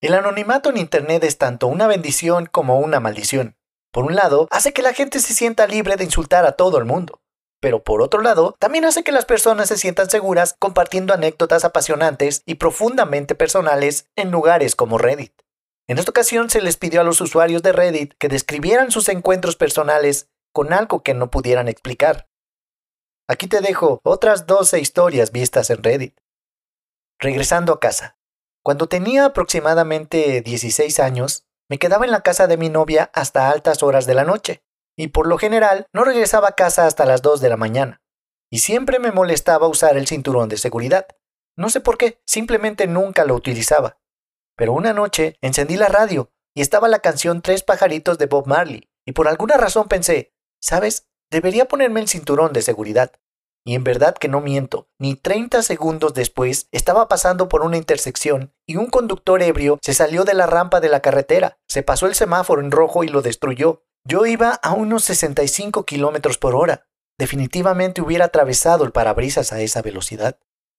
El anonimato en Internet es tanto una bendición como una maldición. Por un lado, hace que la gente se sienta libre de insultar a todo el mundo. Pero por otro lado, también hace que las personas se sientan seguras compartiendo anécdotas apasionantes y profundamente personales en lugares como Reddit. En esta ocasión se les pidió a los usuarios de Reddit que describieran sus encuentros personales con algo que no pudieran explicar. Aquí te dejo otras 12 historias vistas en Reddit. Regresando a casa. Cuando tenía aproximadamente 16 años, me quedaba en la casa de mi novia hasta altas horas de la noche, y por lo general no regresaba a casa hasta las 2 de la mañana. Y siempre me molestaba usar el cinturón de seguridad. No sé por qué, simplemente nunca lo utilizaba. Pero una noche encendí la radio y estaba la canción Tres pajaritos de Bob Marley, y por alguna razón pensé, ¿sabes? Debería ponerme el cinturón de seguridad. Y en verdad que no miento, ni 30 segundos después estaba pasando por una intersección y un conductor ebrio se salió de la rampa de la carretera, se pasó el semáforo en rojo y lo destruyó. Yo iba a unos 65 kilómetros por hora. Definitivamente hubiera atravesado el parabrisas a esa velocidad.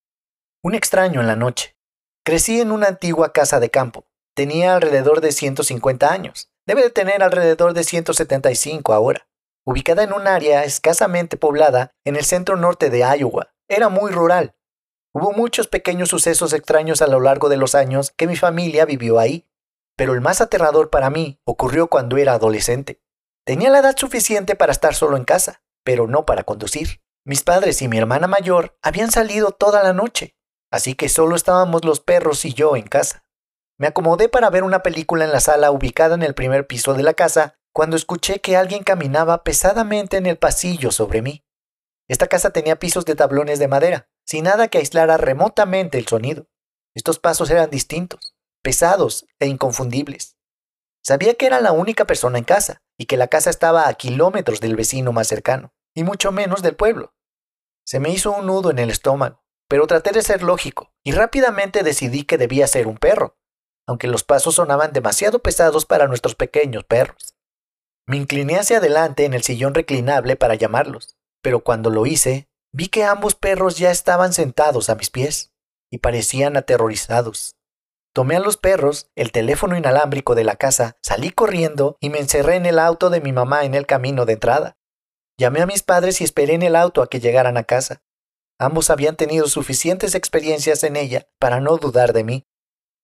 Un extraño en la noche. Crecí en una antigua casa de campo. Tenía alrededor de 150 años. Debe de tener alrededor de 175 ahora. Ubicada en un área escasamente poblada en el centro norte de Iowa. Era muy rural. Hubo muchos pequeños sucesos extraños a lo largo de los años que mi familia vivió ahí. Pero el más aterrador para mí ocurrió cuando era adolescente. Tenía la edad suficiente para estar solo en casa, pero no para conducir. Mis padres y mi hermana mayor habían salido toda la noche, así que solo estábamos los perros y yo en casa. Me acomodé para ver una película en la sala ubicada en el primer piso de la casa cuando escuché que alguien caminaba pesadamente en el pasillo sobre mí. Esta casa tenía pisos de tablones de madera, sin nada que aislara remotamente el sonido. Estos pasos eran distintos, pesados e inconfundibles. Sabía que era la única persona en casa y que la casa estaba a kilómetros del vecino más cercano, y mucho menos del pueblo. Se me hizo un nudo en el estómago, pero traté de ser lógico y rápidamente decidí que debía ser un perro, aunque los pasos sonaban demasiado pesados para nuestros pequeños perros. Me incliné hacia adelante en el sillón reclinable para llamarlos, pero cuando lo hice, vi que ambos perros ya estaban sentados a mis pies y parecían aterrorizados. Tomé a los perros, el teléfono inalámbrico de la casa, salí corriendo y me encerré en el auto de mi mamá en el camino de entrada. Llamé a mis padres y esperé en el auto a que llegaran a casa. Ambos habían tenido suficientes experiencias en ella para no dudar de mí.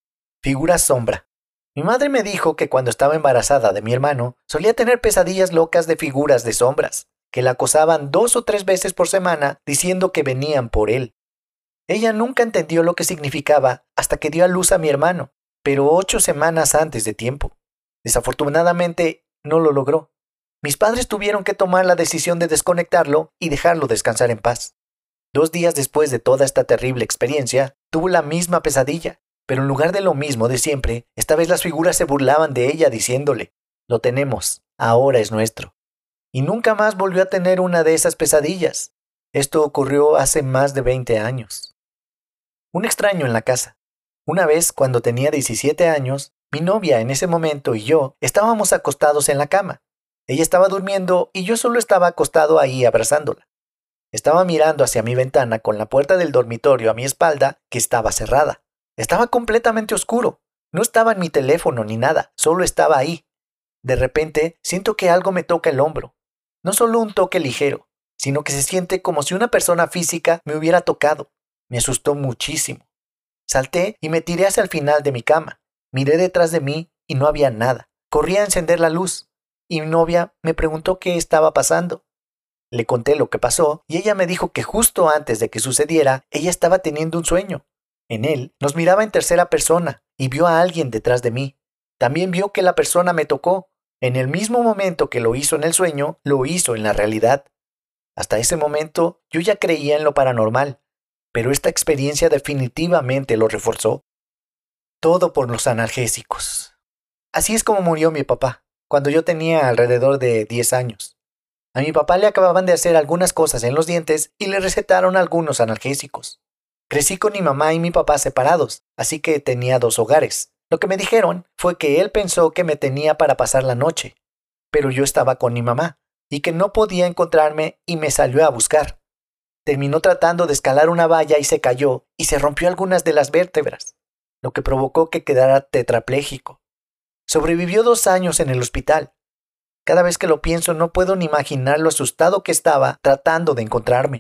Figura sombra. Mi madre me dijo que cuando estaba embarazada de mi hermano, solía tener pesadillas locas de figuras de sombras, que la acosaban 2 o 3 veces por semana diciendo que venían por él. Ella nunca entendió lo que significaba hasta que dio a luz a mi hermano, pero 8 semanas antes de tiempo. Desafortunadamente, no lo logró. Mis padres tuvieron que tomar la decisión de desconectarlo y dejarlo descansar en paz. 2 días después de toda esta terrible experiencia, tuvo la misma pesadilla, pero en lugar de lo mismo de siempre, esta vez las figuras se burlaban de ella diciéndole, «Lo tenemos, ahora es nuestro». Y nunca más volvió a tener una de esas pesadillas. Esto ocurrió hace más de 20 años. Un extraño en la casa. Una vez, cuando tenía 17 años, mi novia en ese momento y yo estábamos acostados en la cama. Ella estaba durmiendo y yo solo estaba acostado ahí abrazándola. Estaba mirando hacia mi ventana con la puerta del dormitorio a mi espalda, que estaba cerrada. Estaba completamente oscuro. No estaba en mi teléfono ni nada, solo estaba ahí. De repente, siento que algo me toca el hombro. No solo un toque ligero, sino que se siente como si una persona física me hubiera tocado. Me asustó muchísimo. Salté y me tiré hacia el final de mi cama. Miré detrás de mí y no había nada. Corrí a encender la luz y mi novia me preguntó qué estaba pasando. Le conté lo que pasó y ella me dijo que justo antes de que sucediera, ella estaba teniendo un sueño. En él nos miraba en tercera persona y vio a alguien detrás de mí. También vio que la persona me tocó. En el mismo momento que lo hizo en el sueño, lo hizo en la realidad. Hasta ese momento yo ya creía en lo paranormal, pero esta experiencia definitivamente lo reforzó. Todo por los analgésicos. Así es como murió mi papá, cuando yo tenía alrededor de 10 años. A mi papá le acababan de hacer algunas cosas en los dientes y le recetaron algunos analgésicos. Crecí con mi mamá y mi papá separados, así que tenía 2 hogares. Lo que me dijeron fue que él pensó que me tenía para pasar la noche, pero yo estaba con mi mamá y que no podía encontrarme y me salió a buscar. Terminó tratando de escalar una valla y se cayó y se rompió algunas de las vértebras. lo que provocó que quedara tetrapléjico. Sobrevivió 2 años en el hospital. Cada vez que lo pienso no puedo ni imaginar lo asustado que estaba tratando de encontrarme.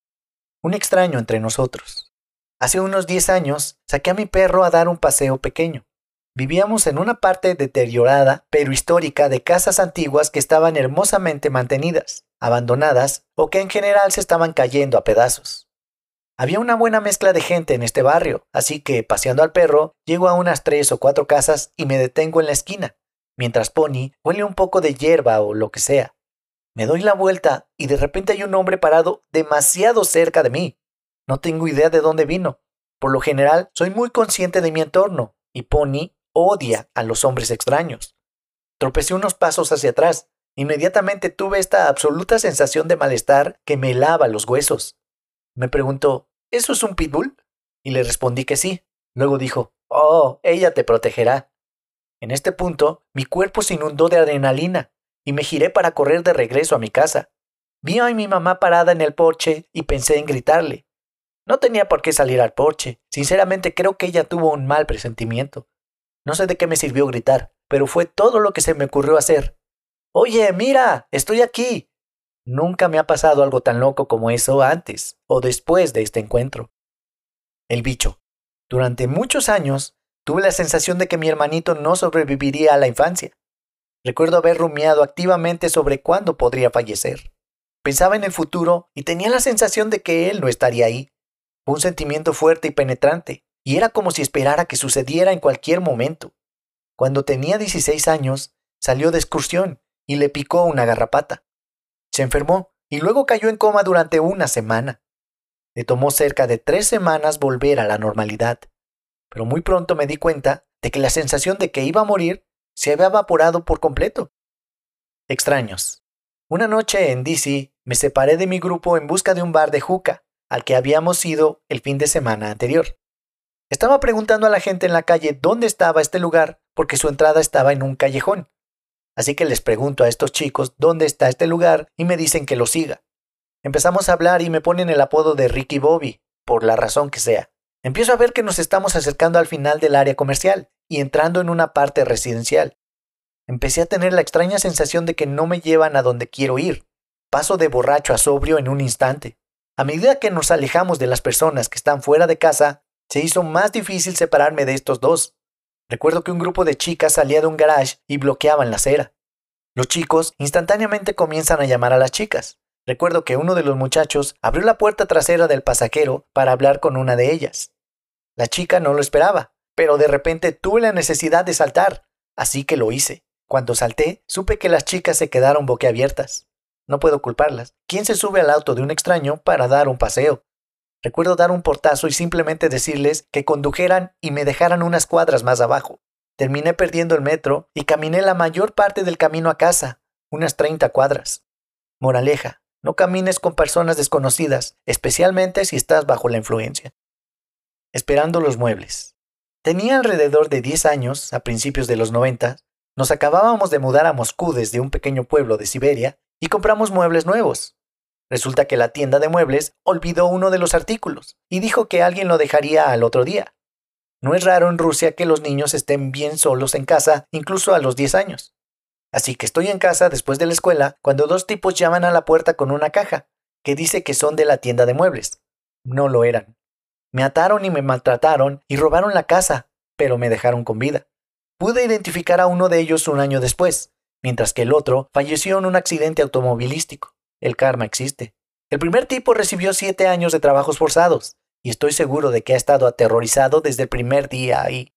Un extraño entre nosotros. Hace unos 10 años saqué a mi perro a dar un paseo pequeño. Vivíamos en una parte deteriorada pero histórica de casas antiguas que estaban hermosamente mantenidas, abandonadas o que en general se estaban cayendo a pedazos. Había una buena mezcla de gente en este barrio, así que paseando al perro llego a unas 3 o 4 casas y me detengo en la esquina, mientras Pony huele un poco de hierba o lo que sea. Me doy la vuelta y de repente hay un hombre parado demasiado cerca de mí. No tengo idea de dónde vino. Por lo general, soy muy consciente de mi entorno y Pony odia a los hombres extraños. Tropecé unos pasos hacia atrás. Inmediatamente tuve esta absoluta sensación de malestar que me helaba los huesos. Me preguntó, ¿eso es un pitbull? Y le respondí que sí. Luego dijo, oh, ella te protegerá. En este punto, mi cuerpo se inundó de adrenalina y me giré para correr de regreso a mi casa. Vi a mi mamá parada en el porche y pensé en gritarle. No tenía por qué salir al porche. Sinceramente creo que ella tuvo un mal presentimiento. No sé de qué me sirvió gritar, pero fue todo lo que se me ocurrió hacer. Oye, mira, estoy aquí. Nunca me ha pasado algo tan loco como eso antes o después de este encuentro. El bicho. Durante muchos años tuve la sensación de que mi hermanito no sobreviviría a la infancia. Recuerdo haber rumiado activamente sobre cuándo podría fallecer. Pensaba en el futuro y tenía la sensación de que él no estaría ahí. Fue un sentimiento fuerte y penetrante, y era como si esperara que sucediera en cualquier momento. Cuando tenía 16 años, salió de excursión y le picó una garrapata. Se enfermó y luego cayó en coma durante una semana. Le tomó cerca de 3 semanas volver a la normalidad, pero muy pronto me di cuenta de que la sensación de que iba a morir se había evaporado por completo. Extraños. Una noche en DC me separé de mi grupo en busca de un bar de hookah al que habíamos ido el fin de semana anterior. Estaba preguntando a la gente en la calle dónde estaba este lugar porque su entrada estaba en un callejón. Así que les pregunto a estos chicos dónde está este lugar y me dicen que lo siga. Empezamos a hablar y me ponen el apodo de Ricky Bobby, por la razón que sea. Empiezo a ver que nos estamos acercando al final del área comercial y entrando en una parte residencial. Empecé a tener la extraña sensación de que no me llevan a donde quiero ir. Paso de borracho a sobrio en un instante. A medida que nos alejamos de las personas que están fuera de casa, se hizo más difícil separarme de estos dos. Recuerdo que un grupo de chicas salía de un garage y bloqueaban la acera. Los chicos instantáneamente comienzan a llamar a las chicas. Recuerdo que uno de los muchachos abrió la puerta trasera del pasajero para hablar con una de ellas. La chica no lo esperaba, pero de repente tuve la necesidad de saltar, así que lo hice. Cuando salté, supe que las chicas se quedaron boquiabiertas. No puedo culparlas. ¿Quién se sube al auto de un extraño para dar un paseo? Recuerdo dar un portazo y simplemente decirles que condujeran y me dejaran unas cuadras más abajo. Terminé perdiendo el metro y caminé la mayor parte del camino a casa, unas 30 cuadras. Moraleja, no camines con personas desconocidas, especialmente si estás bajo la influencia. Esperando los muebles. Tenía alrededor de 10 años, a principios de los 90. Nos acabábamos de mudar a Moscú desde un pequeño pueblo de Siberia y compramos muebles nuevos. Resulta que la tienda de muebles olvidó uno de los artículos y dijo que alguien lo dejaría al otro día. No es raro en Rusia que los niños estén bien solos en casa, incluso a los 10 años. Así que estoy en casa después de la escuela cuando 2 tipos llaman a la puerta con una caja que dice que son de la tienda de muebles. No lo eran. Me ataron y me maltrataron y robaron la casa, pero me dejaron con vida. Pude identificar a uno de ellos un año después, mientras que el otro falleció en un accidente automovilístico. El karma existe. El primer tipo recibió 7 años de trabajos forzados, y estoy seguro de que ha estado aterrorizado desde el primer día ahí.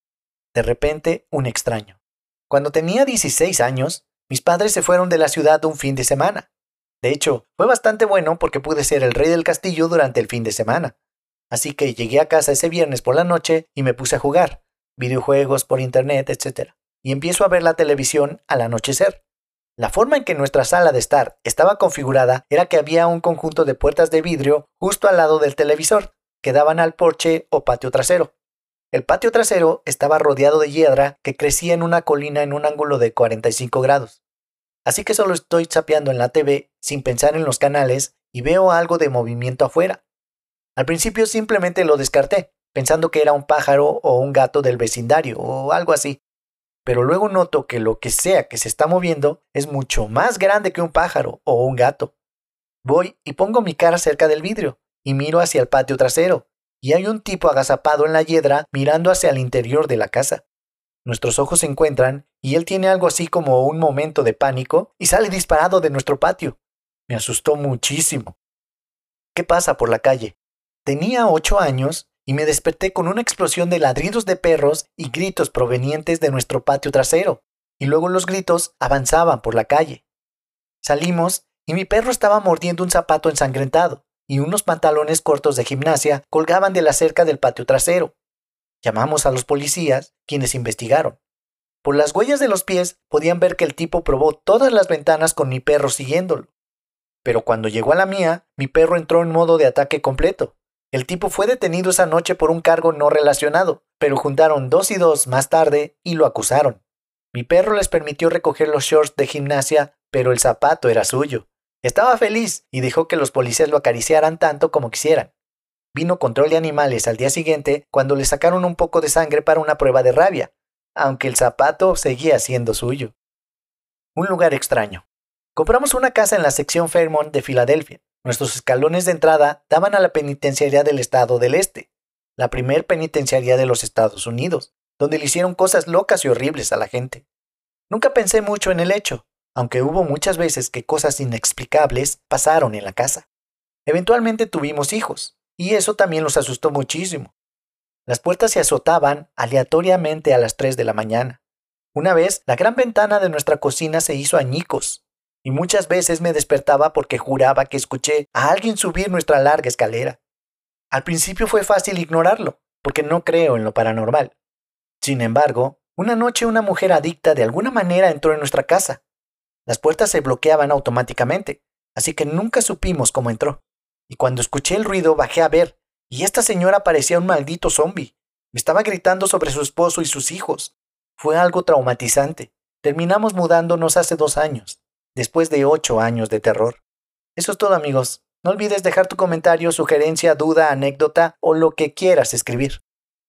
De repente, un extraño. Cuando tenía 16 años, mis padres se fueron de la ciudad un fin de semana. De hecho, fue bastante bueno porque pude ser el rey del castillo durante el fin de semana. Así que llegué a casa ese viernes por la noche y me puse a jugar, videojuegos por internet, etc. Y empiezo a ver la televisión al anochecer. La forma en que nuestra sala de estar estaba configurada era que había un conjunto de puertas de vidrio justo al lado del televisor, que daban al porche o patio trasero. El patio trasero estaba rodeado de hiedra que crecía en una colina en un ángulo de 45 grados. Así que solo estoy zapeando en la TV sin pensar en los canales y veo algo de movimiento afuera. Al principio simplemente lo descarté, pensando que era un pájaro o un gato del vecindario o algo así. Pero luego noto que lo que sea que se está moviendo es mucho más grande que un pájaro o un gato. Voy y pongo mi cara cerca del vidrio y miro hacia el patio trasero, y hay un tipo agazapado en la hiedra mirando hacia el interior de la casa. Nuestros ojos se encuentran y él tiene algo así como un momento de pánico y sale disparado de nuestro patio. Me asustó muchísimo. ¿Qué pasa por la calle? Tenía 8 años y me desperté con una explosión de ladridos de perros y gritos provenientes de nuestro patio trasero, y luego los gritos avanzaban por la calle. Salimos y mi perro estaba mordiendo un zapato ensangrentado, y unos pantalones cortos de gimnasia colgaban de la cerca del patio trasero. Llamamos a los policías, quienes investigaron. Por las huellas de los pies podían ver que el tipo probó todas las ventanas con mi perro siguiéndolo. Pero cuando llegó a la mía, mi perro entró en modo de ataque completo. El tipo fue detenido esa noche por un cargo no relacionado, pero juntaron 2 y 2 más tarde y lo acusaron. Mi perro les permitió recoger los shorts de gimnasia, pero el zapato era suyo. Estaba feliz y dejó que los policías lo acariciaran tanto como quisieran. Vino control de animales al día siguiente cuando le sacaron un poco de sangre para una prueba de rabia, aunque el zapato seguía siendo suyo. Un lugar extraño. Compramos una casa en la sección Fairmont de Filadelfia. Nuestros escalones de entrada daban a la penitenciaría del estado del Este, la primer penitenciaría de los Estados Unidos, donde le hicieron cosas locas y horribles a la gente. Nunca pensé mucho en el hecho, aunque hubo muchas veces que cosas inexplicables pasaron en la casa. Eventualmente tuvimos hijos, y eso también los asustó muchísimo. Las puertas se azotaban aleatoriamente a las 3 de la mañana. Una vez, la gran ventana de nuestra cocina se hizo añicos, y muchas veces me despertaba porque juraba que escuché a alguien subir nuestra larga escalera. Al principio fue fácil ignorarlo, porque no creo en lo paranormal. Sin embargo, una noche una mujer adicta de alguna manera entró en nuestra casa. Las puertas se bloqueaban automáticamente, así que nunca supimos cómo entró. Y cuando escuché el ruido bajé a ver, y esta señora parecía un maldito zombie. Me estaba gritando sobre su esposo y sus hijos. Fue algo traumatizante. Terminamos mudándonos hace 2 años, después de 8 años de terror. Eso es todo, amigos. No olvides dejar tu comentario, sugerencia, duda, anécdota o lo que quieras escribir.